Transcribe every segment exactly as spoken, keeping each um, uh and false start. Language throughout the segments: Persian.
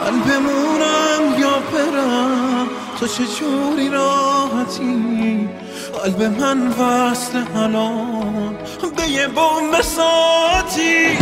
من بمونم یا برم، تو چه جوری راحتی؟ قلب من وصل الان به یه بمب ساعتی.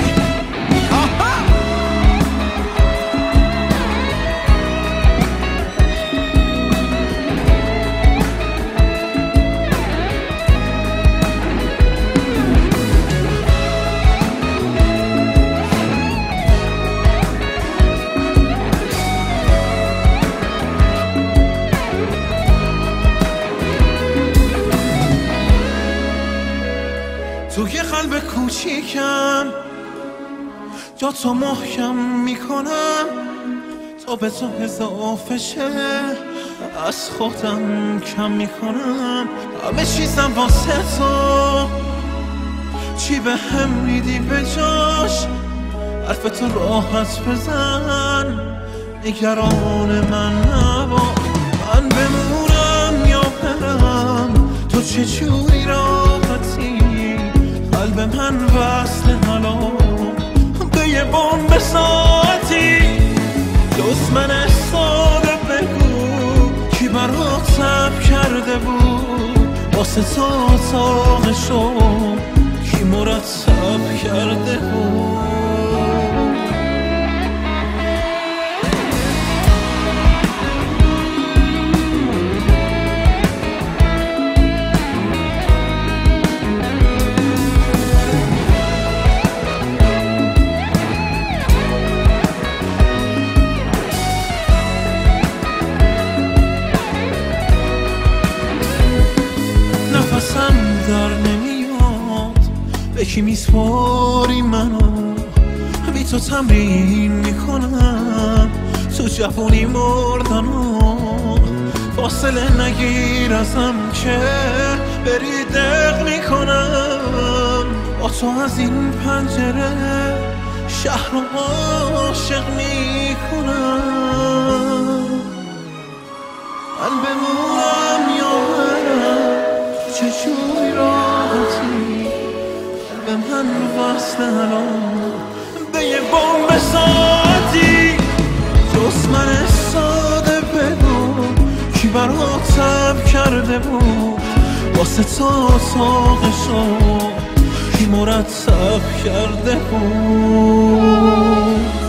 توی قلب کوچیکم جا تو محکم میکنم تا به تو اضافه شه، از خودم کم میکنم همه چیزم واسه تو. چی به هم میدی به جاش؟ حرف تو راحت بزن، نگران من نبا. من بمونم یا برم، تو چه جوری راحتی؟ قلب من وصل الان به یه بمب ساعتی. دشمن ساده بگو کی برات صبر کرده بود، واسه تو اتاقشو کی مرتب کرده بود. نفسم در نمیاد، به کی میسپاری منو؟ بی تو تمرین میکنم تو جوونی مردنو. فاصله نگیر ازم که بری دق میکنم، با تو از این پنجره شهر رو عاشق میکنم. من بمونم یا برم، چه جوری راحتی؟ قلب من وصل الان به یه بمب ساعتی. دشمن ساده بگو کی برات صبر کرده بود، واسه تو اتاقشو کی مرتب کرده بود.